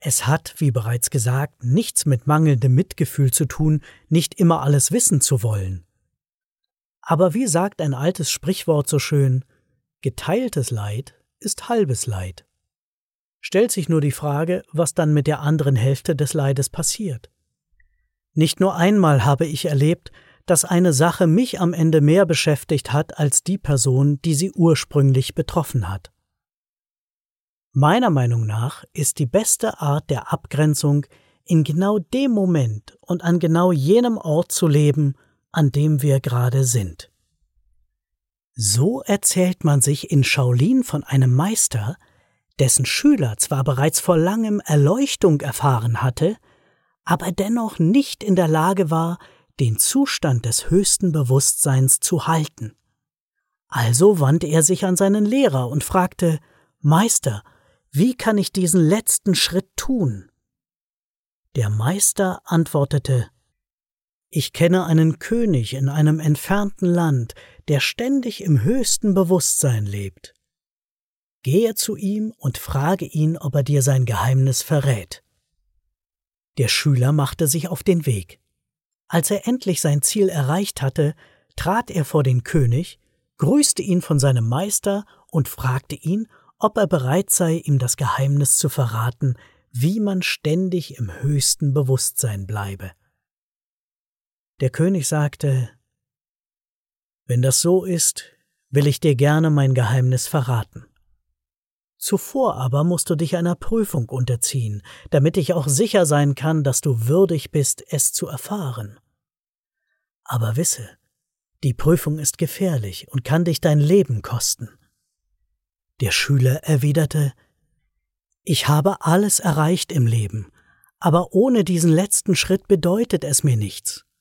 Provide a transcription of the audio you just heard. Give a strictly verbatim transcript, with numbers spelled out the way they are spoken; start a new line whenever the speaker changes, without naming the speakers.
Es hat, wie bereits gesagt, nichts mit mangelndem Mitgefühl zu tun, nicht immer alles wissen zu wollen. Aber wie sagt ein altes Sprichwort so schön, geteiltes Leid ist halbes Leid. Stellt sich nur die Frage, was dann mit der anderen Hälfte des Leides passiert. Nicht nur einmal habe ich erlebt, dass eine Sache mich am Ende mehr beschäftigt hat als die Person, die sie ursprünglich betroffen hat. Meiner Meinung nach ist die beste Art der Abgrenzung, in genau dem Moment und an genau jenem Ort zu leben, an dem wir gerade sind. So erzählt man sich in Shaolin von einem Meister, dessen Schüler zwar bereits vor langem Erleuchtung erfahren hatte, aber dennoch nicht in der Lage war, den Zustand des höchsten Bewusstseins zu halten. Also wandte er sich an seinen Lehrer und fragte, »Meister, wie kann ich diesen letzten Schritt tun?« Der Meister antwortete, »Ich kenne einen König in einem entfernten Land, der ständig im höchsten Bewusstsein lebt. Gehe zu ihm und frage ihn, ob er dir sein Geheimnis verrät.« Der Schüler machte sich auf den Weg. Als er endlich sein Ziel erreicht hatte, trat er vor den König, grüßte ihn von seinem Meister und fragte ihn, ob er bereit sei, ihm das Geheimnis zu verraten, wie man ständig im höchsten Bewusstsein bleibe. Der König sagte, »Wenn das so ist, will ich dir gerne mein Geheimnis verraten. Zuvor aber musst du dich einer Prüfung unterziehen, damit ich auch sicher sein kann, dass du würdig bist, es zu erfahren. Aber wisse, die Prüfung ist gefährlich und kann dich dein Leben kosten.« Der Schüler erwiderte, »Ich habe alles erreicht im Leben, aber ohne diesen letzten Schritt bedeutet es mir nichts.